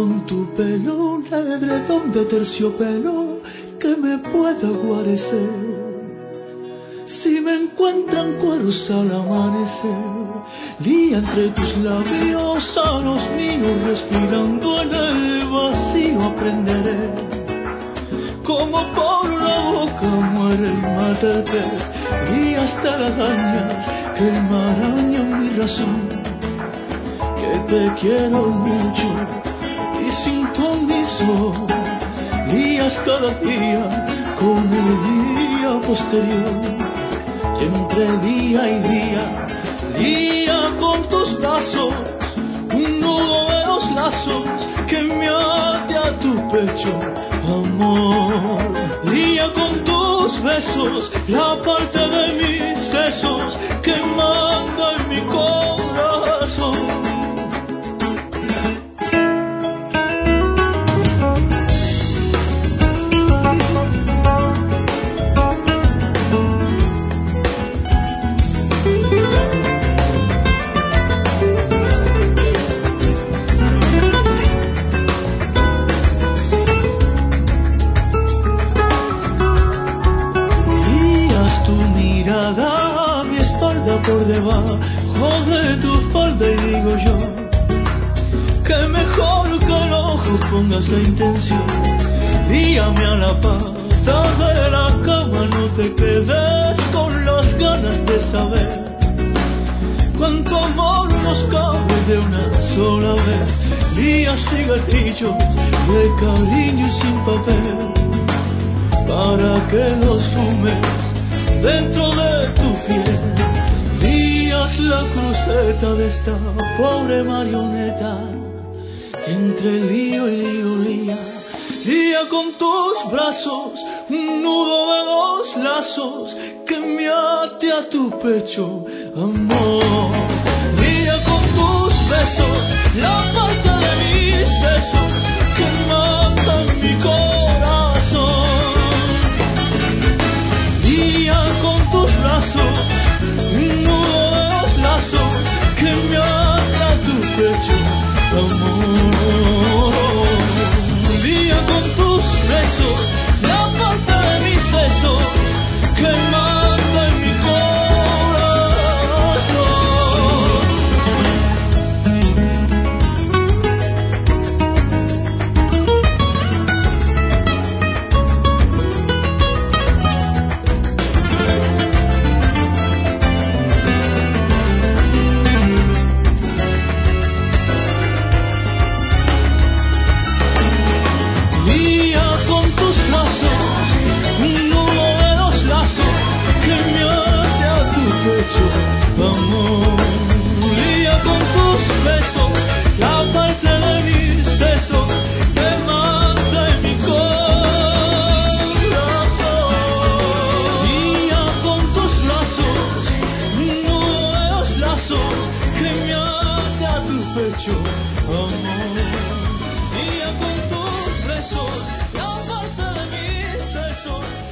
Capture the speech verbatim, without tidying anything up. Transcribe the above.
con tu pelo un edredón de terciopelo que me pueda guarecer. Si me encuentran cueros al amanecer, lía entre tus labios a los míos, respirando en el vacío aprenderé como por la boca muere y mata el pez, guías telarañas que enmarañan mi razón, que te quiero mucho y sintonizo, lías cada día con el día posterior, y entre día y día, lía con tus brazos un nudo de los lazos que me ate a tu pecho, amor. Lía con tus besos la parte de mis sesos que manda en mi corazón. Por debajo de tu falda y digo yo que mejor que el ojo pongas la intención. Líame a la pata de la cama, no te quedes con las ganas de saber cuánto amor nos cabe de una sola vez. Lía cigarrillos de cariño y sin papel para que los fumes dentro de tu piel. La cruceta de esta pobre marioneta, y entre lío y lío lía, lía con tus brazos un nudo de dos lazos que me ate a tu pecho, amor. Lía con tus besos la parte de mis sesos que mata mi corazón. Lía con tus brazos un nudo que me ata a tu pecho, amor. Lía con tus besos la parte de mi seso que mata en mi amor. Lía con tus besos la parte de mi seso que mata en mi corazón. Lía con tus lazos un nudo de los lazos que me ate a tu pecho, amor. Lía con tus besos la parte de mi seso